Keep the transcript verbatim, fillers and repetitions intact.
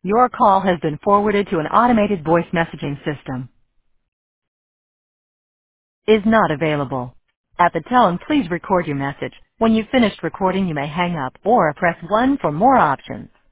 Your call has been forwarded to an automated voice messaging system. Is not available. At the tone, please record your message. When you've finished recording, you may hang up or press one for more options.